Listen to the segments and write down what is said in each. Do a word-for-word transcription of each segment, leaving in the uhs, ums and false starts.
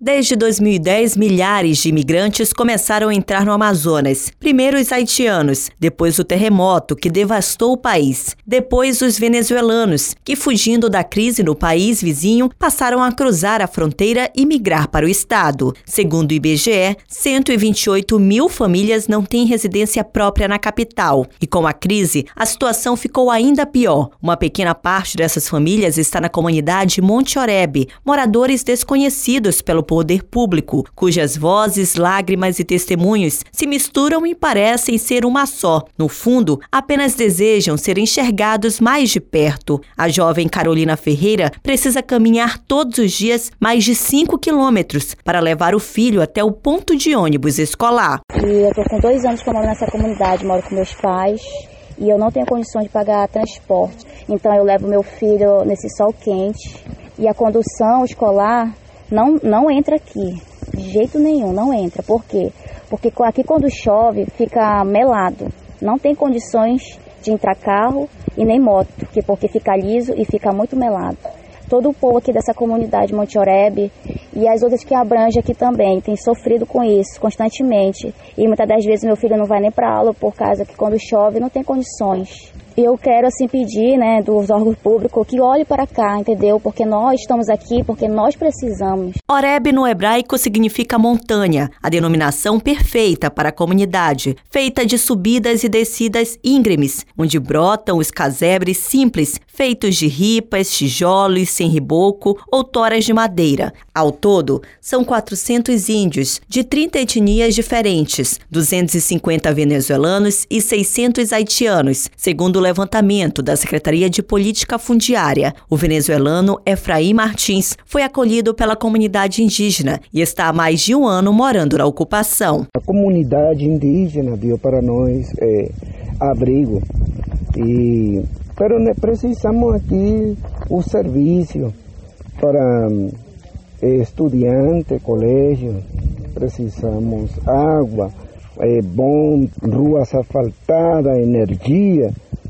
Desde dois mil e dez, milhares de imigrantes começaram a entrar no Amazonas. Primeiro os haitianos, depois o terremoto que devastou o país. Depois os venezuelanos, que fugindo da crise no país vizinho, passaram a cruzar a fronteira e migrar para o estado. Segundo o I B G E, cento e vinte e oito mil famílias não têm residência própria na capital. E com a crise, a situação ficou ainda pior. Uma pequena parte dessas famílias está na comunidade Monte Oreb, moradores desconhecidos pelo poder público, cujas vozes, lágrimas e testemunhos se misturam e parecem ser uma só. No fundo, apenas desejam ser enxergados mais de perto. A jovem Carolina Ferreira precisa caminhar todos os dias mais de cinco quilômetros para levar o filho até o ponto de ônibus escolar. E eu tô com dois anos que eu moro nessa comunidade, moro com meus pais e eu não tenho condições de pagar transporte. Então eu levo meu filho nesse sol quente e a condução escolar Não, não entra aqui, de jeito nenhum, não entra. Por quê? Porque aqui quando chove fica melado, não tem condições de entrar carro e nem moto, porque fica liso e fica muito melado. Todo o povo aqui dessa comunidade Monte Oreb e as outras que abrange aqui também tem sofrido com isso constantemente. E muitas das vezes meu filho não vai nem para aula por causa que quando chove não tem condições. E eu quero assim pedir, né, dos órgãos públicos que olhem para cá, entendeu? Porque nós estamos aqui, porque nós precisamos. Oreb no hebraico significa montanha, a denominação perfeita para a comunidade, feita de subidas e descidas íngremes, onde brotam os casebres simples, feitos de ripas, tijolos, sem reboco ou toras de madeira. Ao todo, são quatrocentos índios, de trinta etnias diferentes, duzentos e cinquenta venezuelanos e seiscentos haitianos, segundo o levantamento da Secretaria de Política Fundiária. O venezuelano Efraim Martins foi acolhido pela comunidade indígena e está há mais de um ano morando na ocupação. A comunidade indígena deu para nós é, abrigo, e, pero precisamos aqui o serviço para é, estudante, colégio, precisamos água, é bom, ruas asfaltadas, energia.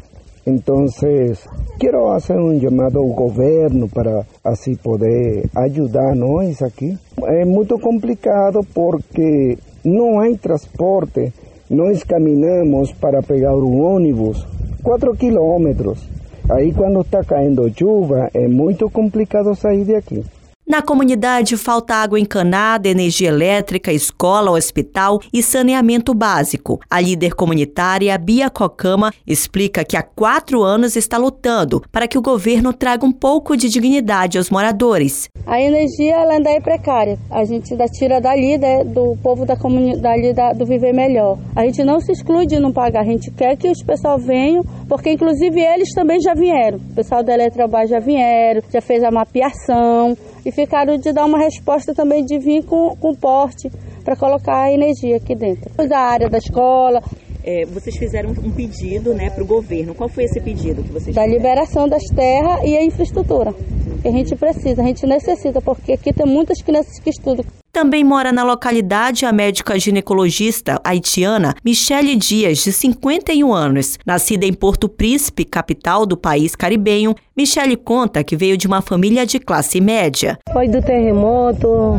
Então, quero fazer um chamado ao governo para assim poder ajudar nós aqui. É muito complicado porque não há transporte. Nós caminhamos para pegar o ônibus quatro quilômetros. Aí quando está caindo chuva é muito complicado sair daqui. Na comunidade falta água encanada, energia elétrica, escola, hospital e saneamento básico. A líder comunitária Bia Cocama explica que há quatro anos está lutando para que o governo traga um pouco de dignidade aos moradores. A energia ela ainda é precária. A gente ainda tira dali, né, do povo da comunidade da, do Viver Melhor. A gente não se exclui de não pagar. A gente quer que os pessoal venham, porque inclusive eles também já vieram. O pessoal da Eletrobras já vieram, já fez a mapeação. E ficaram de dar uma resposta também de vir com, com porte para colocar a energia aqui dentro. Da área da escola. É, vocês fizeram um pedido, né, para o governo. Qual foi esse pedido que vocês Da fizeram? liberação das terras e a infraestrutura. Que a gente precisa, a gente necessita, porque aqui tem muitas crianças que estudam. Também mora na localidade a médica ginecologista haitiana Michele Dias, de cinquenta e um anos. Nascida em Porto Príncipe, capital do país caribenho, Michele conta que veio de uma família de classe média. Foi do terremoto,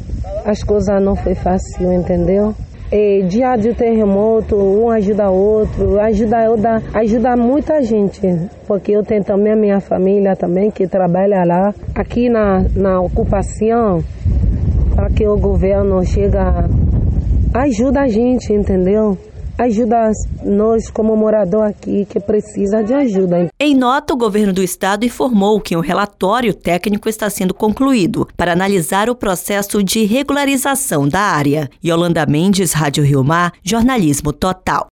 as coisas não foi fácil, entendeu? E dia do terremoto, um ajuda o outro, ajuda, ajuda, ajuda muita gente, porque eu tenho também a minha família também que trabalha lá. Aqui na, na ocupação, para que o governo chega, ajuda a gente, entendeu? Ajuda nós como morador aqui que precisa de ajuda. Em nota, o governo do estado informou que um relatório técnico está sendo concluído para analisar o processo de regularização da área. Yolanda Mendes, Rádio Rio Mar, Jornalismo Total.